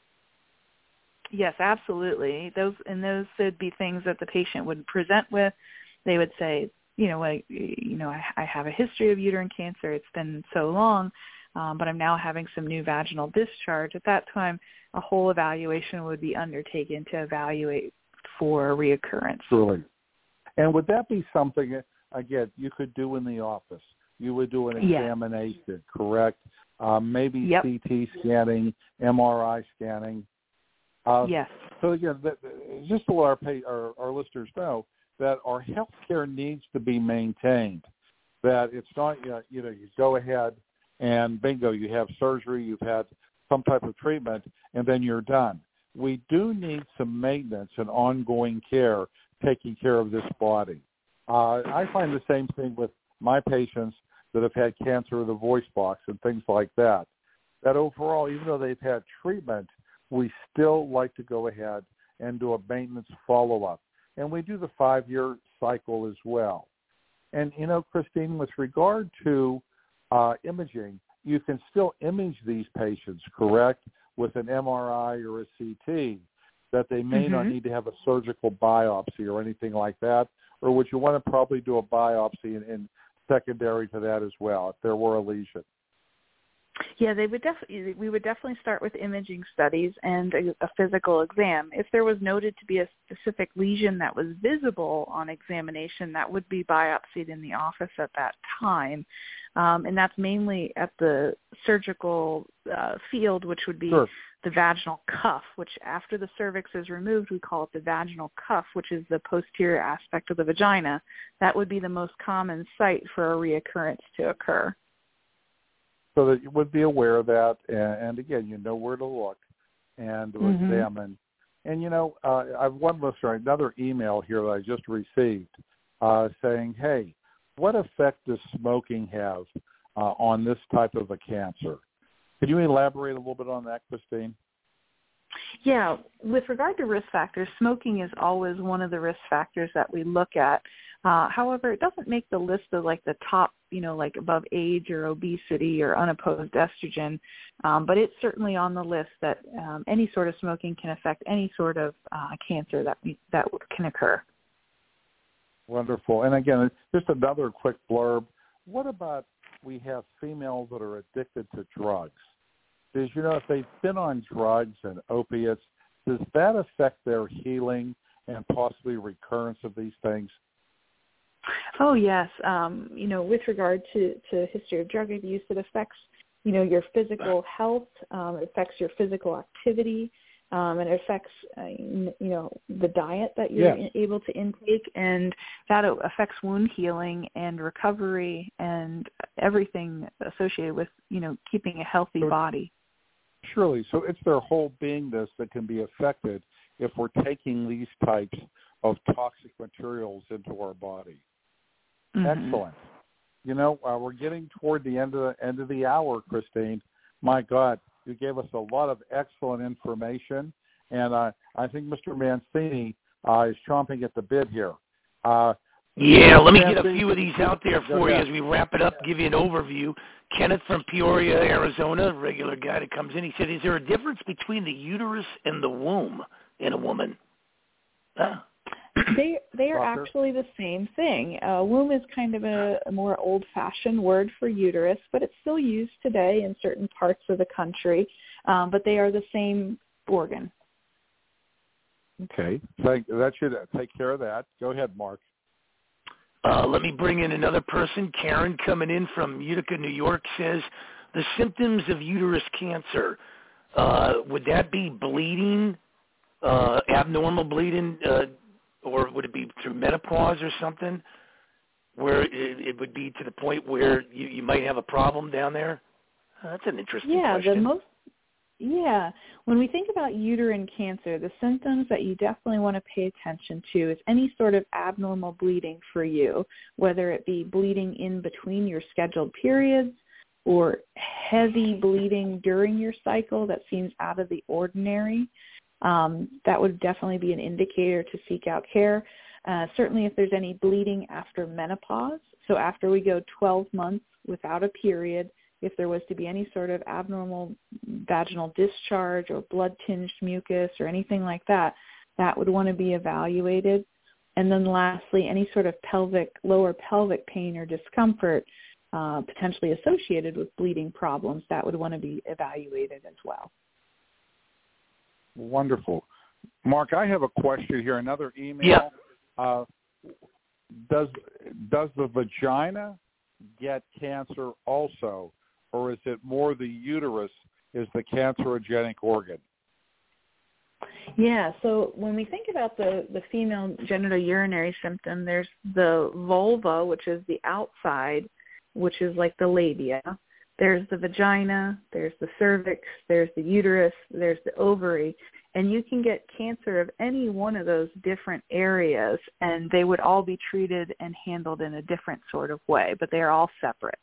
Yes, absolutely. Those and those would be things that the patient would present with. They would say, you know, I, you know, I, I have a history of uterine cancer. It's been so long, um, but I'm now having some new vaginal discharge. At that time, a whole evaluation would be undertaken to evaluate for reoccurrence. Truly. And would that be something, again, you could do in the office? You would do an yes. examination, correct? Uh, maybe yep. C T scanning, M R I scanning. Uh, yes. So again, that, just to let our, pay, our, our listeners know that our health care needs to be maintained, that it's not, you know, you know, you go ahead and bingo, you have surgery, you've had some type of treatment, and then you're done. We do need some maintenance and ongoing care taking care of this body. Uh, I find the same thing with my patients that have had cancer of the voice box and things like that, that overall, even though they've had treatment, we still like to go ahead and do a maintenance follow-up. And we do the five-year cycle as well. And, you know, Christine, with regard to uh, imaging, you can still image these patients, correct, with an M R I or a C T, that they may mm-hmm. not need to have a surgical biopsy or anything like that, or would you want to probably do a biopsy in, in secondary to that as well if there were a lesion? Yeah, they would definitely. We would definitely start with imaging studies and a, a physical exam. If there was noted to be a specific lesion that was visible on examination, that would be biopsied in the office at that time, um, and that's mainly at the surgical uh, field, which would be sure. the vaginal cuff. Which, after the cervix is removed, we call it the vaginal cuff, which is the posterior aspect of the vagina. That would be the most common site for a reoccurrence to occur. So that you would be aware of that, and, and again, you know where to look and to mm-hmm. examine. And, you know, uh, I have one listener, another email here that I just received uh, saying, hey, what effect does smoking have uh, on this type of a cancer? Could you elaborate a little bit on that, Christine? Yeah, with regard to risk factors, smoking is always one of the risk factors that we look at. Uh, however, it doesn't make the list of like the top, you know, like above age or obesity or unopposed estrogen, um, but it's certainly on the list that um, any sort of smoking can affect any sort of uh, cancer that we, that can occur. Wonderful. And again, just another quick blurb. What about we have females that are addicted to drugs? Because, you know, if they've been on drugs and opiates, does that affect their healing and possibly recurrence of these things? Oh, yes. Um, you know, with regard to, to history of drug abuse, it affects, you know, your physical health. Um, it affects your physical activity. Um, and it affects, uh, you know, the diet that you're yes. able to intake. And that affects wound healing and recovery and everything associated with, you know, keeping a healthy so, body. Surely. So it's their whole beingness that can be affected if we're taking these types of toxic materials into our body. Mm-hmm. Excellent. You know, uh, we're getting toward the end of the end of the hour, Christine. My God, you gave us a lot of excellent information, and uh, I think Mister Mancini uh, is chomping at the bit here. Uh, Yeah, let me get a few of these out there for you as we wrap it up, give you an overview. Kenneth from Peoria, Arizona, regular guy that comes in, he said, is there a difference between the uterus and the womb in a woman? Huh? They they are actually the same thing. Uh, womb is kind of a, a more old-fashioned word for uterus, but it's still used today in certain parts of the country. Um, but they are the same organ. Okay, Thank, that should take care of that. Go ahead, Mark. Uh, let me bring in another person. Karen, coming in from Utica, New York, says the symptoms of uterus cancer. Uh, would that be bleeding, uh, abnormal bleeding? Uh, Or would it be through menopause or something, where it, it would be to the point where you, you might have a problem down there? Uh, that's an interesting yeah, question. The most, yeah, when we think about uterine cancer, the symptoms that you definitely want to pay attention to is any sort of abnormal bleeding for you, whether it be bleeding in between your scheduled periods or heavy bleeding during your cycle that seems out of the ordinary. Um, that would definitely be an indicator to seek out care. Uh, certainly if there's any bleeding after menopause, so after we go twelve months without a period, if there was to be any sort of abnormal vaginal discharge or blood-tinged mucus or anything like that, that would want to be evaluated. And then lastly, any sort of pelvic, lower pelvic pain or discomfort uh, potentially associated with bleeding problems, that would want to be evaluated as well. Wonderful. Mark, I have a question here, another email. Yeah. Uh, does does the vagina get cancer also, or is it more the uterus is the cancerogenic organ? Yeah, so when we think about the, the female genitourinary symptom, there's the vulva, which is the outside, which is like the labia. There's the vagina, there's the cervix, there's the uterus, there's the ovary, and you can get cancer of any one of those different areas, and they would all be treated and handled in a different sort of way, but they are all separate.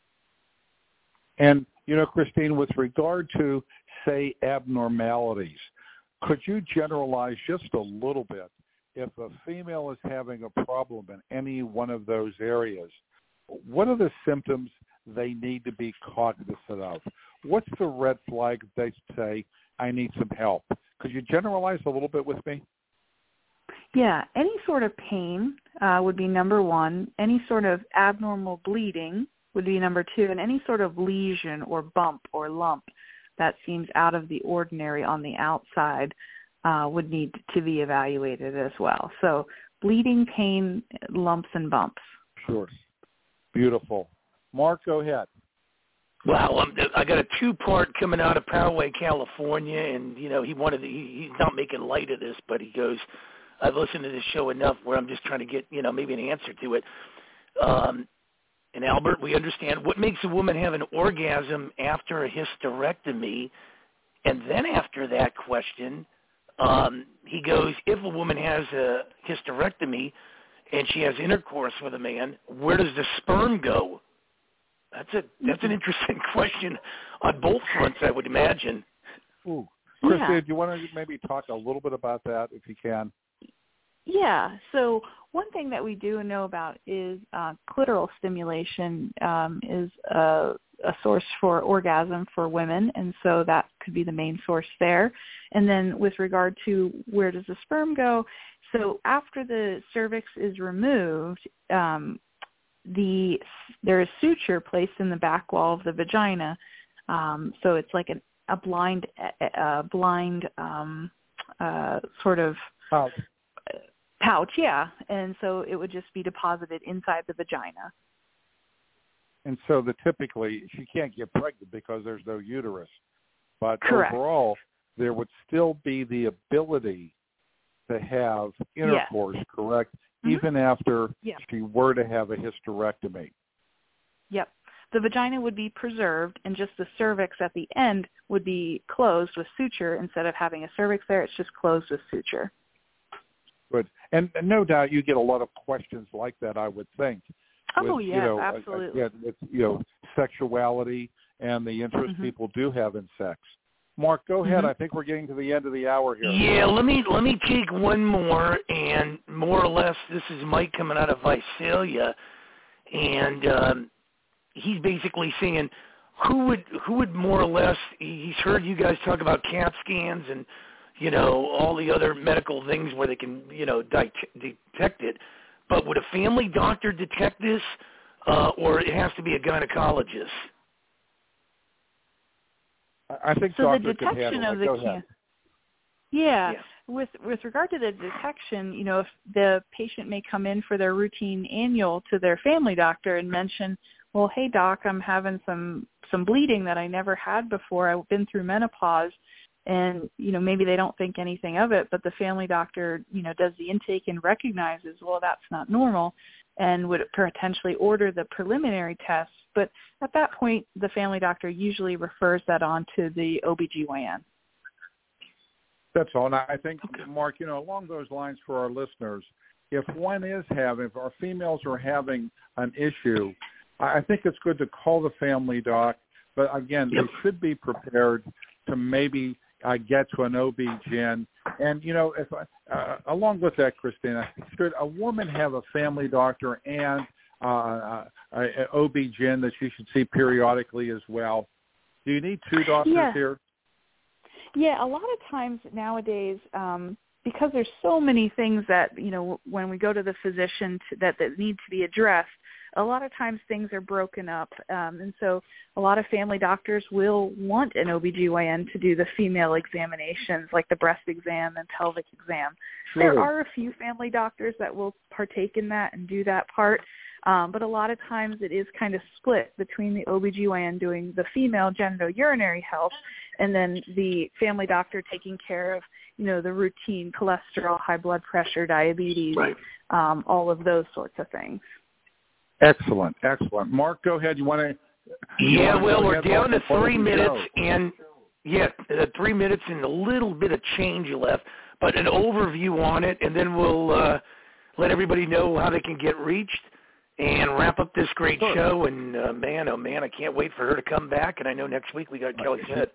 And, you know, Christine, with regard to, say, abnormalities, could you generalize just a little bit? If a female is having a problem in any one of those areas, what are the symptoms they need to be cognizant of? What's the red flag if they say, I need some help? Could you generalize a little bit with me? Yeah, any sort of pain uh, would be number one. Any sort of abnormal bleeding would be number two. And any sort of lesion or bump or lump that seems out of the ordinary on the outside uh, would need to be evaluated as well. So bleeding, pain, lumps, and bumps. Sure. Beautiful. Mark, go ahead. Wow, I'm, I got a two-part coming out of Poway, California, and, you know, he wanted to, he, he's not making light of this, but he goes, I've listened to this show enough where I'm just trying to get, you know, maybe an answer to it. Um, and, Albert, we understand what makes a woman have an orgasm after a hysterectomy, and then after that question, um, he goes, if a woman has a hysterectomy and she has intercourse with a man, where does the sperm go? That's a that's an interesting question on both fronts, I would imagine. Ooh. Christy, Yeah. do you want to maybe talk a little bit about that, if you can? Yeah. So one thing that we do know about is uh, clitoral stimulation um, is a, a source for orgasm for women, and so that could be the main source there. And then with regard to where does the sperm go, so after the cervix is removed, um, the there is suture placed in the back wall of the vagina, um, so it's like an, a blind, a blind um, uh, sort of Oh. pouch, yeah, and so it would just be deposited inside the vagina. And so the typically she can't get pregnant because there's no uterus, but Correct. overall there would still be the ability to have intercourse, yes. Correct? Mm-hmm. Even after yeah. she were to have a hysterectomy. Yep. The vagina would be preserved, and just the cervix at the end would be closed with suture. Instead of having a cervix there, it's just closed with suture. Good. And, and no doubt you get a lot of questions like that, I would think. Oh, with, yes, you know, absolutely. Again, with, you know, sexuality and the interest mm-hmm. people do have in sex. Mark, go ahead. Mm-hmm. I think we're getting to the end of the hour here. Yeah, let me let me take one more, and more or less, this is Mike coming out of Visalia, and um, he's basically saying, who would who would more or less? He's heard you guys talk about CAT scans and you know all the other medical things where they can you know di- detect it, but would a family doctor detect this, uh, or it has to be a gynecologist? I think so doctor the detection can of the cancer. can- yeah. yeah. With with regard to the detection, you know, if the patient may come in for their routine annual to their family doctor and mention, well, hey doc, I'm having some some bleeding that I never had before. I've been through menopause, and you know maybe they don't think anything of it, but the family doctor, you know, does the intake and recognizes, well, that's not normal, and would potentially order the preliminary tests. But at that point, the family doctor usually refers that on to the O B G Y N. That's all. And I think, Mark, you know, along those lines for our listeners, if one is having, if our females are having an issue, I think it's good to call the family doc. But again, yep. they should be prepared to maybe uh, get to an O B G Y N. And, you know, if uh, along with that, Christina, should a woman have a family doctor and uh, an O B G Y N that she should see periodically as well? Do you need two doctors yeah. here? Yeah, a lot of times nowadays, um, because there's so many things that, you know, when we go to the physician to, that, that need to be addressed, a lot of times things are broken up. Um, and so a lot of family doctors will want an O B G Y N to do the female examinations like the breast exam and pelvic exam. Sure. There are a few family doctors that will partake in that and do that part. Um, but a lot of times it is kind of split between the O B G Y N doing the female genitourinary health and then the family doctor taking care of, you know, the routine cholesterol, high blood pressure, diabetes, Right. um, all of those sorts of things. Excellent, excellent. Mark, go ahead. You want to? Yeah, well, we're ahead, down Mark, to three minutes, go. and yeah, uh, three minutes and a little bit of change left, but an overview on it, and then we'll uh, let everybody know how they can get reached and wrap up this great sure. show. And uh, man, oh man, I can't wait for her to come back. And I know next week we got Kelly Smith.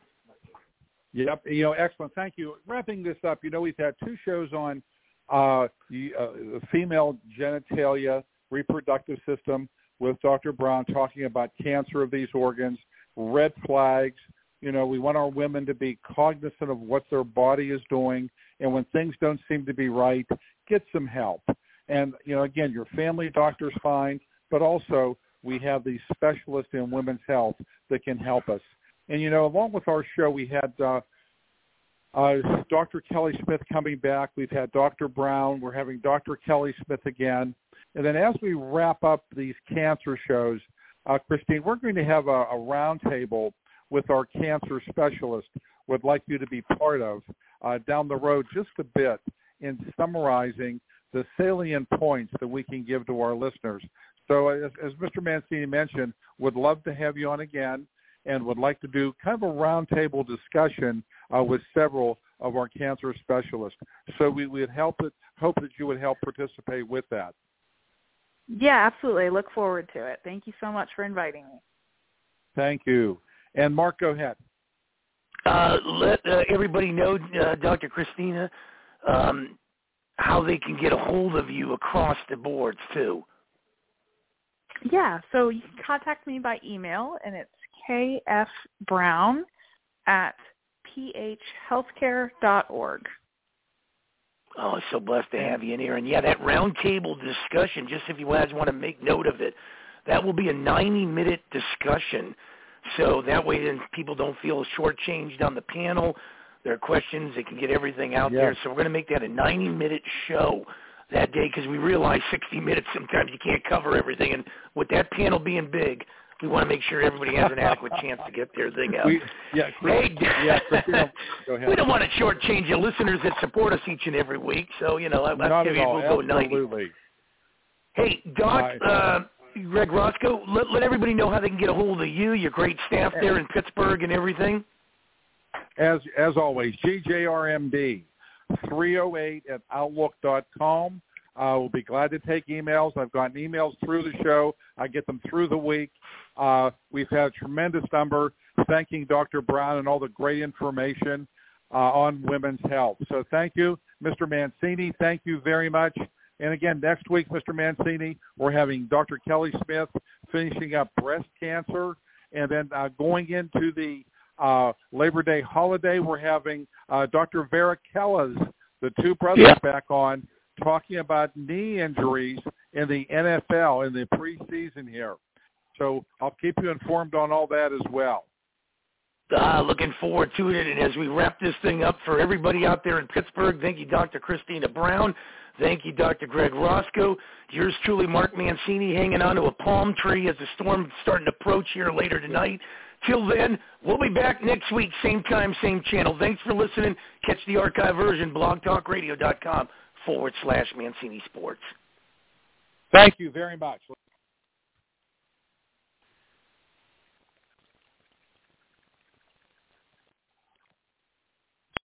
Yep, you know, excellent. Thank you. Wrapping this up, you know, we've had two shows on uh, the uh, female genitalia, reproductive system with Doctor Brown talking about cancer of these organs, red flags. You know, we want our women to be cognizant of what their body is doing, and when things don't seem to be right, get some help. And, you know, again, your family doctor's fine, but also we have these specialists in women's health that can help us. And, you know, along with our show, we had uh, uh, Doctor Kelly Smith coming back. We've had Doctor Brown. We're having Doctor Kelly Smith again. And then as we wrap up these cancer shows, uh, Christine, we're going to have a, a roundtable with our cancer specialist would like you to be part of uh, down the road just a bit in summarizing the salient points that we can give to our listeners. So as, as Mister Mancini mentioned, would love to have you on again and would like to do kind of a roundtable discussion uh, with several of our cancer specialists. So we would help it, hope that you would help participate with that. Yeah, absolutely. I look forward to it. Thank you so much for inviting me. Thank you. And Mark, go ahead. Uh, let uh, everybody know, uh, Doctor Christina, um, how they can get a hold of you across the boards, too. Yeah, so you can contact me by email, and it's kfbrown at phhealthcare dot org. Oh, so blessed to have you in here. And, yeah, that roundtable discussion, just if you guys want to make note of it, that will be a ninety-minute discussion. So that way then people don't feel shortchanged on the panel. There are questions. They can get everything out yes. there. So we're going to make that a ninety-minute show that day because we realize sixty minutes sometimes you can't cover everything. And with that panel being big, we want to make sure everybody has an adequate chance to get their thing out. We, yeah, hey, yeah, Christina, go ahead. We don't want to shortchange the listeners that support us each and every week. So, you know, I, Not I at figured all. we'll go ninety. Absolutely. Hey, Doc, uh, uh, Greg Roscoe, let, let everybody know how they can get a hold of you, your great staff there in Pittsburgh and everything. As as always, G J R M D, three oh eight at outlook dot com. Uh, we'll be glad to take emails. I've gotten emails through the show. I get them through the week. Uh, we've had a tremendous number. thanking Doctor Brown and all the great information uh, on women's health. So thank you, Mister Mancini. Thank you very much. And again, next week, Mister Mancini, we're having Doctor Kelly Smith finishing up breast cancer. And then uh, going into the uh, Labor Day holiday, we're having uh, Doctor Vera Kellas, the two brothers, yeah. back on, talking about knee injuries in the N F L in the preseason here. So I'll keep you informed on all that as well. Uh, looking forward to it. And as we wrap this thing up for everybody out there in Pittsburgh, thank you, Doctor Christina Brown. Thank you, Doctor Greg Roscoe. Yours truly, Mark Mancini, hanging onto a palm tree as the storm's starting to approach here later tonight. Till then, we'll be back next week, same time, same channel. Thanks for listening. Catch the archive version, blogtalkradio.com forward slash Mancini Sports. Thank you very much.